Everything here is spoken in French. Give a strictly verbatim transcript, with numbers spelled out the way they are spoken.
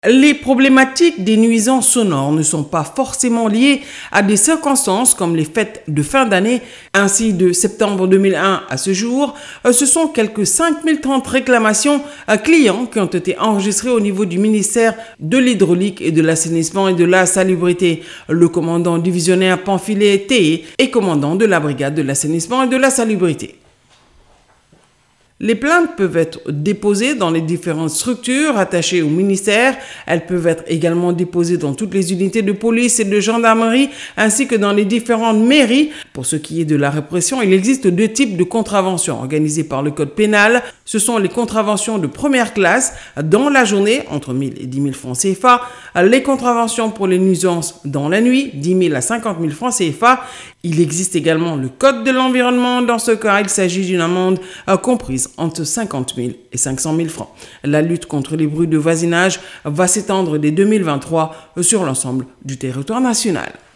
Les problématiques des nuisances sonores ne sont pas forcément liées à des circonstances comme les fêtes de fin d'année. Ainsi, de septembre deux mille un à ce jour, ce sont quelques cinq mille trente réclamations à clients qui ont été enregistrées au niveau du ministère de l'Hydraulique et de l'Assainissement et de la Salubrité. Le commandant divisionnaire Pamphilé Téé est commandant de la brigade de l'Assainissement et de la Salubrité. Les plaintes peuvent être déposées dans les différentes structures attachées au ministère. Elles peuvent être également déposées dans toutes les unités de police et de gendarmerie, ainsi que dans les différentes mairies. Pour ce qui est de la répression, il existe deux types de contraventions organisées par le code pénal. Ce sont les contraventions de première classe dans la journée, entre mille et dix mille francs C F A. Les contraventions pour les nuisances dans la nuit, dix mille à cinquante mille francs C F A. Il existe également le code de l'environnement. Dans ce cas, il s'agit d'une amende comprise entre cinquante mille et cinq cent mille francs. La lutte contre les bruits de voisinage va s'étendre dès deux mille vingt-trois sur l'ensemble du territoire national.